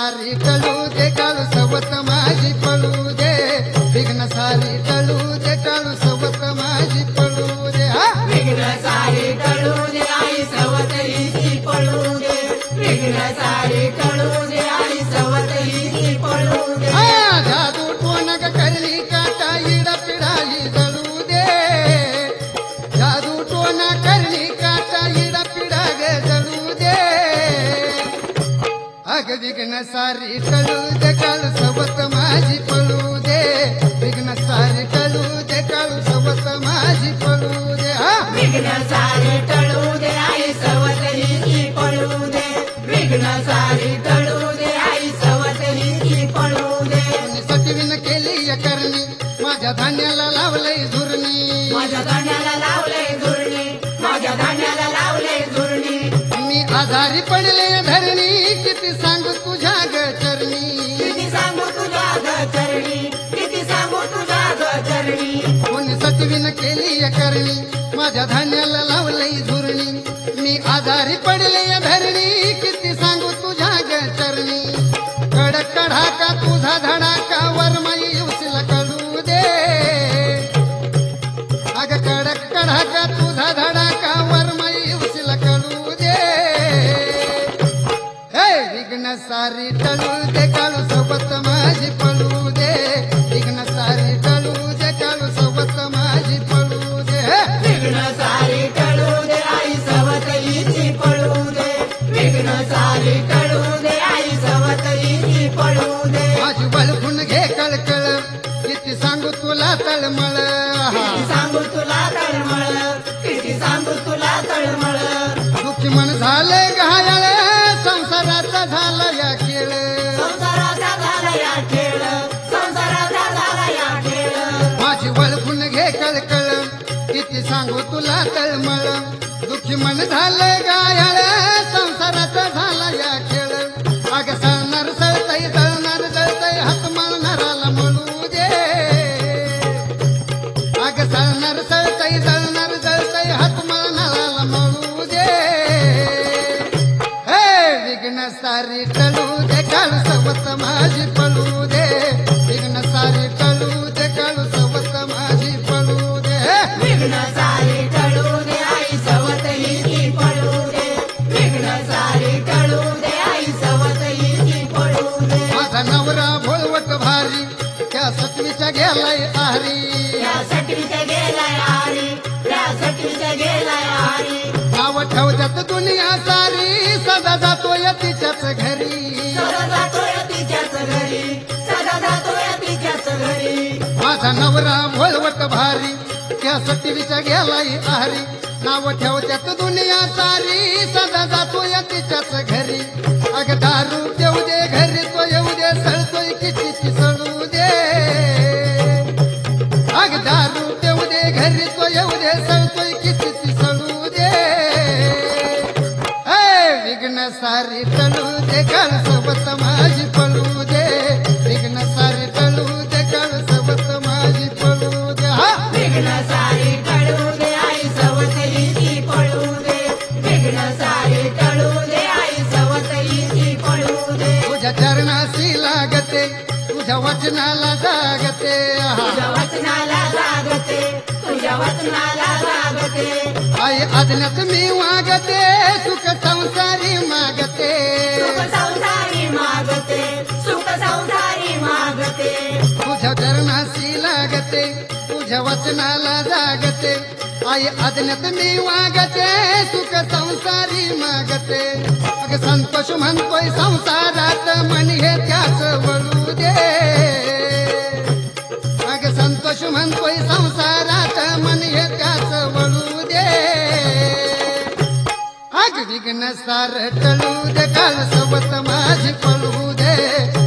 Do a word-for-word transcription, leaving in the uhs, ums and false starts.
सारी टळू दे काळू सवत माझी पळू दे विघ्न सारी टळू दे काळू सवत माझी पळू दे हा विघ्न सारी टळू दे आई सवत हिची पळू दे विघ्न सारी टळू दे आई सवत हिची पळू दे हा जादू टोनग करली काटा इड पिढाली जळू दे जादू टोना करली काटा इड पिढाग जळू दे अग विघ्न सारी टळू दे काळू सवत माझी पळू दे विघ्न सारी टळू दे काळू सवत माझी पळू दे हा विघ्न सारी टळू दे आई सवत हिची पळू दे विघ्न सारी टळू दे आई सवत हिची पळू दे सटविन केली या करणी माझ्या धान्याला लावलंय झुरणी माझ्या धान्याला लावले झुरणी माझ्या धान्याला लावले झुरणी मी आजारी पडले धरणी किती सांगू तुझ्या ग चरणी किती सांगू तुझ्या ग चरणी किती सांगू तुझ्या ग चरणी कोणी सटविन केली या करणी माझ्या धान्याला लावलंय झुरणी मी आजारी पडले धरणी किती सांगू तुझ्या ग चरणी कडक कढाका तुझा धडाका वरमाई उचला कळू दे अग कडक कढाका तुझा धडाका वरमाई उचला कळू दे हे विघ्न सारी टळू दे काळू सोबत माझी पळू दे विघ्न सारी टळू दे काळू सोबत माझी पळू दे विघ्न सारी टळू दे आई सवत हिची पळू दे विघ्न सारी टळू दे आई सवत हिची पळू दे माझी बलखून घे कळकळ किती सांगू तुला तळमळ किती सांगू तुला तळमळ किती सांगू तुला तळमळ दुःखी मन झाले घायाळ संसाराचा झाला या खेळ संसाराचा झाला या खेळ संसाराचा झाला या खेळ माझी बलखून घे कळकळ किती सांगू तुला तळमळ दुःखी मन झाले घायाळ संसाराचा झाला या खेळ अग सळणार सळतय जळणार जळतय हात मळणाराला म्हणू दे अग सळणार सळतय जळणार जळतय हात मळणाराला म्हणू दे हे विघ्न सारी टळू दे काळू सवत माझी पळू दे विघ्न सारी टळू दे काळू सवत माझी पळू दे विघ्न सारी टळू दे आई सवत हिची पळू दे विघ्न सारी टळू दे आई सवत हिची पळू दे माझा नवरा भोळवट भारी त्या सटवीच्या गेलाय आरी त्या सटवीच्या गेलाय आरी त्या सटवीच्या गेलाय आरी नाव ठेवतात दुनिया सारी सदा जातोय तिच्याच घरी सदा जातोय तिच्याच घरी सदा जातोय तिच्याच घरी माझा नवरा भोळवट भारी त्या सटवीच्या गेलाय आरी नाव ठेवतात दुनिया सारी सदा जातोय तिच्याच घरी अग दारू देऊ दे घरी तो येऊ दे सळतोय किती पिसळू दे अग दारू देऊ दे घरी तो येऊ दे सळतोय किती पिसळू दे हे विघ्न सारी टळू दे काळ सोबत माझी पळू दे विघ्न सारी टळू दे काळ सोबत माझी पळू दे हा विघ्न सारी टळू दे आई सवत हिची पळू दे विघ्न सारी टळू दे आई सवत हिची पळू दे तुझ्या चरणाशी लागते तुझ्या वचनाला जागते तुझ्या वचनाला जागते तुझ्या वचनाला जागते आई आज्ञात मी वागते सुख संसारी मागते सुख संसारी मागते सुख संसारी मागते तुझ्या चरणाशी लागते तुझ्या वचनाला जागते आई आज्ञात मी वागते सुख संसारी मागते अग संतोष म्हणतोय संसारात मन हे त्याच वळू दे अग संतोष म्हणतोय संसारात मन हे त्याच वळू दे अग विघ्न सार टळू दे काळ सोबत माझी पळू दे